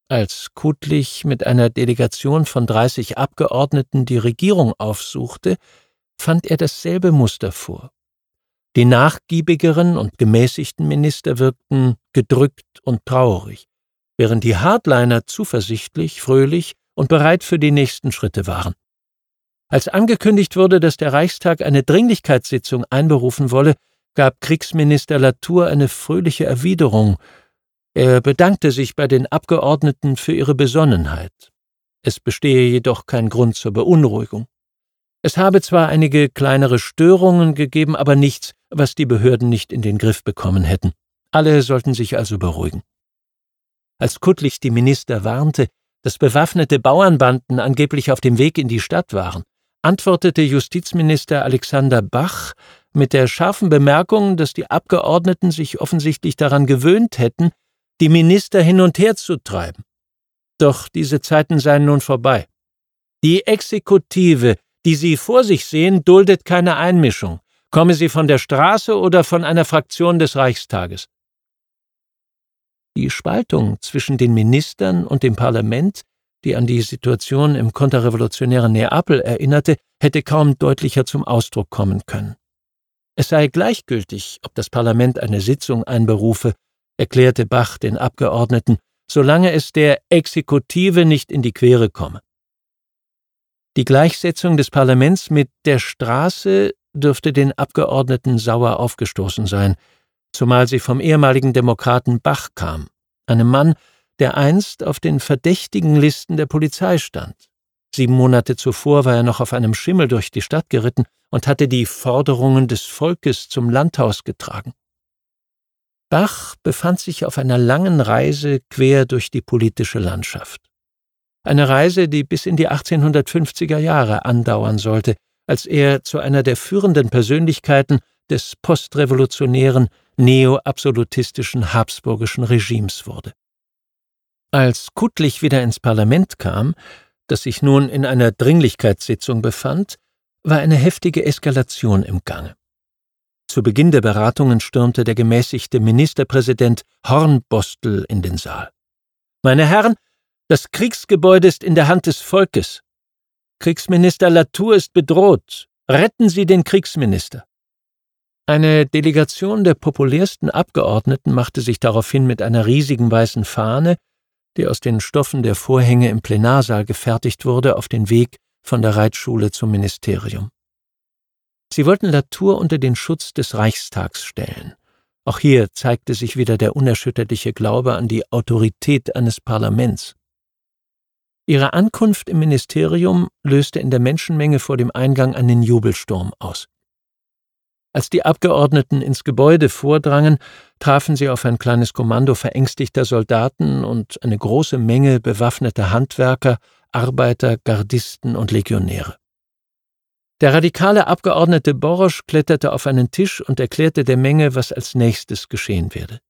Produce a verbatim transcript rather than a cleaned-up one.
Als Kuttlich mit einer Delegation von dreißig Abgeordneten die Regierung aufsuchte, fand er dasselbe Muster vor. Die nachgiebigeren und gemäßigten Minister wirkten gedrückt und traurig, während die Hardliner zuversichtlich, fröhlich und bereit für die nächsten Schritte waren. Als angekündigt wurde, dass der Reichstag eine Dringlichkeitssitzung einberufen wolle, gab Kriegsminister Latour eine fröhliche Erwiderung. Er bedankte sich bei den Abgeordneten für ihre Besonnenheit. Es bestehe jedoch kein Grund zur Beunruhigung. Es habe zwar einige kleinere Störungen gegeben, aber nichts, was die Behörden nicht in den Griff bekommen hätten. Alle sollten sich also beruhigen. Als Kuttlich die Minister warnte, dass bewaffnete Bauernbanden angeblich auf dem Weg in die Stadt waren, antwortete Justizminister Alexander Bach mit der scharfen Bemerkung, dass die Abgeordneten sich offensichtlich daran gewöhnt hätten, die Minister hin und her zu treiben. Doch diese Zeiten seien nun vorbei. Die Exekutive, die Sie vor sich sehen, duldet keine Einmischung, komme sie von der Straße oder von einer Fraktion des Reichstages. Die Spaltung zwischen den Ministern und dem Parlament, die an die Situation im konterrevolutionären Neapel erinnerte, hätte kaum deutlicher zum Ausdruck kommen können. Es sei gleichgültig, ob das Parlament eine Sitzung einberufe, erklärte Bach den Abgeordneten, solange es der Exekutive nicht in die Quere komme. Die Gleichsetzung des Parlaments mit der Straße dürfte den Abgeordneten sauer aufgestoßen sein, zumal sie vom ehemaligen Demokraten Bach kam, einem Mann, der einst auf den verdächtigen Listen der Polizei stand. Sieben Monate zuvor war er noch auf einem Schimmel durch die Stadt geritten und hatte die Forderungen des Volkes zum Landhaus getragen. Bach befand sich auf einer langen Reise quer durch die politische Landschaft. Eine Reise, die bis in die achtzehnhundertfünfziger Jahre andauern sollte, als er zu einer der führenden Persönlichkeiten des postrevolutionären, neo-absolutistischen habsburgischen Regimes wurde. Als Kuttlich wieder ins Parlament kam, das sich nun in einer Dringlichkeitssitzung befand, war eine heftige Eskalation im Gange. Zu Beginn der Beratungen stürmte der gemäßigte Ministerpräsident Hornbostel in den Saal. »Meine Herren, das Kriegsgebäude ist in der Hand des Volkes. Kriegsminister Latour ist bedroht. Retten Sie den Kriegsminister.« Eine Delegation der populärsten Abgeordneten machte sich daraufhin mit einer riesigen weißen Fahne, die aus den Stoffen der Vorhänge im Plenarsaal gefertigt wurde, auf den Weg von der Reitschule zum Ministerium. Sie wollten Latour unter den Schutz des Reichstags stellen. Auch hier zeigte sich wieder der unerschütterliche Glaube an die Autorität eines Parlaments. Ihre Ankunft im Ministerium löste in der Menschenmenge vor dem Eingang einen Jubelsturm aus. Als die Abgeordneten ins Gebäude vordrangen, trafen sie auf ein kleines Kommando verängstigter Soldaten und eine große Menge bewaffneter Handwerker, Arbeiter, Gardisten und Legionäre. Der radikale Abgeordnete Borosch kletterte auf einen Tisch und erklärte der Menge, was als nächstes geschehen werde.